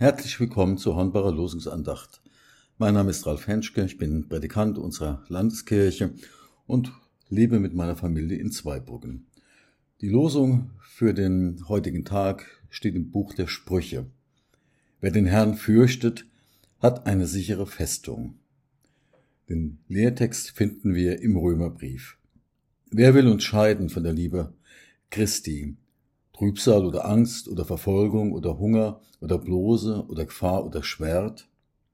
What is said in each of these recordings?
Herzlich willkommen zur Hornbacher Losungsandacht. Mein Name ist Ralf Henschke, ich bin Prädikant unserer Landeskirche und lebe mit meiner Familie in Zweibrücken. Die Losung für den heutigen Tag steht im Buch der Sprüche. Wer den Herrn fürchtet, hat eine sichere Festung. Den Lehrtext finden wir im Römerbrief. Wer will uns scheiden von der Liebe Christi? Trübsal oder Angst oder Verfolgung oder Hunger oder Blose oder Gefahr oder Schwert?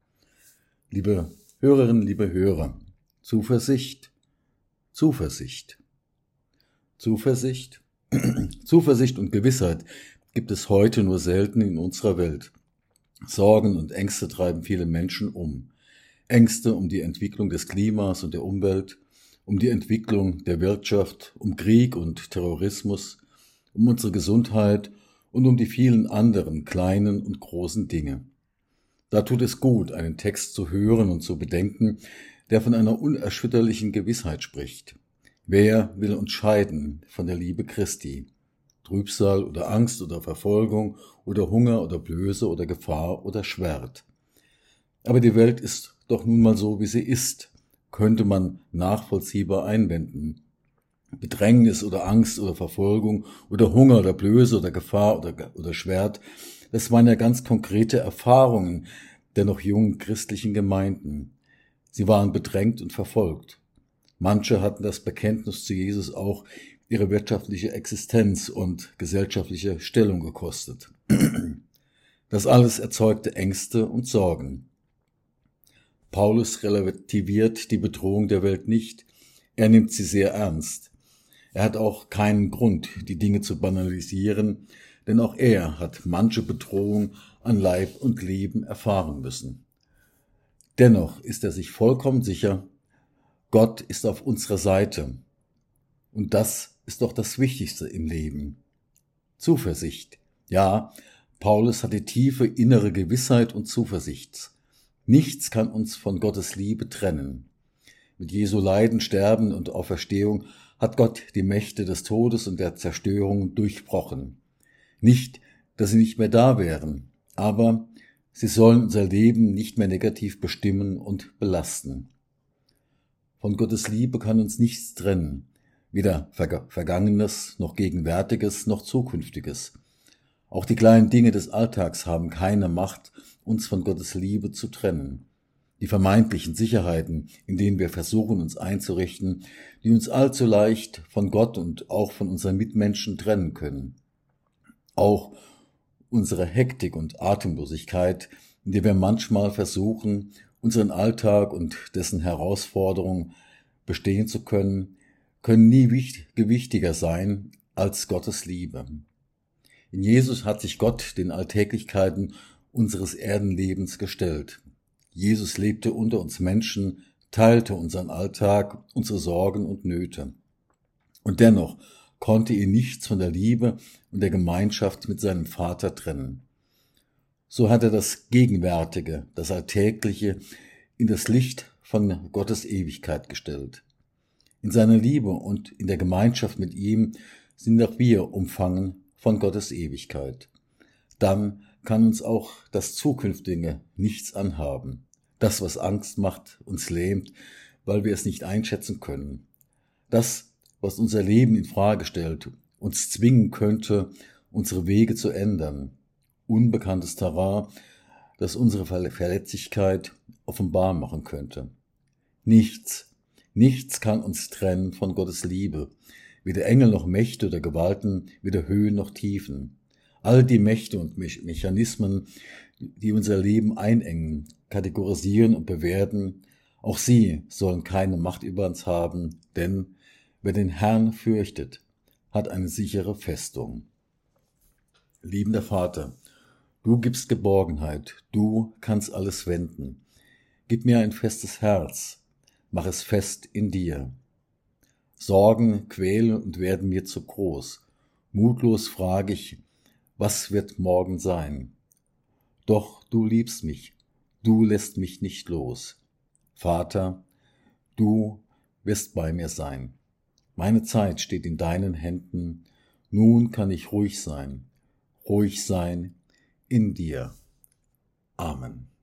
Liebe Hörerinnen, liebe Hörer, Zuversicht, Zuversicht. Zuversicht und Gewissheit gibt es heute nur selten in unserer Welt. Sorgen und Ängste treiben viele Menschen um. Ängste um die Entwicklung des Klimas und der Umwelt, um die Entwicklung der Wirtschaft, um Krieg und Terrorismus, um unsere Gesundheit und um die vielen anderen kleinen und großen Dinge. Da tut es gut, einen Text zu hören und zu bedenken, der von einer unerschütterlichen Gewissheit spricht. Wer will uns scheiden von der Liebe Christi? Trübsal oder Angst oder Verfolgung oder Hunger oder Blöße oder Gefahr oder Schwert. Aber die Welt ist doch nun mal so, wie sie ist, könnte man nachvollziehbar einwenden. Bedrängnis oder Angst oder Verfolgung oder Hunger oder Blöße oder Gefahr oder Schwert, das waren ja ganz konkrete Erfahrungen der noch jungen christlichen Gemeinden. Sie waren bedrängt und verfolgt. Manche hatten das Bekenntnis zu Jesus auch ihre wirtschaftliche Existenz und gesellschaftliche Stellung gekostet. Das alles erzeugte Ängste und Sorgen. Paulus relativiert die Bedrohung der Welt nicht, er nimmt sie sehr ernst. Er hat auch keinen Grund, die Dinge zu banalisieren, denn auch er hat manche Bedrohung an Leib und Leben erfahren müssen. Dennoch ist er sich vollkommen sicher, Gott ist auf unserer Seite. Und das ist doch das Wichtigste im Leben. Zuversicht. Ja, Paulus hatte tiefe innere Gewissheit und Zuversicht. Nichts kann uns von Gottes Liebe trennen. Mit Jesu Leiden, Sterben und Auferstehung hat Gott die Mächte des Todes und der Zerstörung durchbrochen. Nicht, dass sie nicht mehr da wären, aber sie sollen unser Leben nicht mehr negativ bestimmen und belasten. Von Gottes Liebe kann uns nichts trennen, weder Vergangenes, noch Gegenwärtiges, noch Zukünftiges. Auch die kleinen Dinge des Alltags haben keine Macht, uns von Gottes Liebe zu trennen. Die vermeintlichen Sicherheiten, in denen wir versuchen, uns einzurichten, die uns allzu leicht von Gott und auch von unseren Mitmenschen trennen können. Auch unsere Hektik und Atemlosigkeit, in der wir manchmal versuchen, unseren Alltag und dessen Herausforderungen bestehen zu können, können nie gewichtiger sein als Gottes Liebe. In Jesus hat sich Gott den Alltäglichkeiten unseres Erdenlebens gestellt. Jesus lebte unter uns Menschen, teilte unseren Alltag, unsere Sorgen und Nöte. Und dennoch konnte ihn nichts von der Liebe und der Gemeinschaft mit seinem Vater trennen. So hat er das Gegenwärtige, das Alltägliche in das Licht von Gottes Ewigkeit gestellt. In seiner Liebe und in der Gemeinschaft mit ihm sind auch wir umfangen von Gottes Ewigkeit. Dann kann uns auch das Zukünftige nichts anhaben. Das, was Angst macht, uns lähmt, weil wir es nicht einschätzen können. Das, was unser Leben in Frage stellt, uns zwingen könnte, unsere Wege zu ändern. Unbekanntes Terrain, das unsere Verletzlichkeit offenbar machen könnte. Nichts kann uns trennen von Gottes Liebe. Weder Engel noch Mächte oder Gewalten, weder Höhen noch Tiefen. All die Mächte und Mechanismen, die unser Leben einengen, kategorisieren und bewerten, auch sie sollen keine Macht über uns haben, denn wer den Herrn fürchtet, hat eine sichere Festung. Liebender Vater, du gibst Geborgenheit, du kannst alles wenden. Gib mir ein festes Herz, mach es fest in dir. Sorgen quälen und werden mir zu groß. Mutlos frage ich, was wird morgen sein? Doch du liebst mich, du lässt mich nicht los. Vater, du wirst bei mir sein. Meine Zeit steht in deinen Händen, nun kann ich ruhig sein in dir. Amen.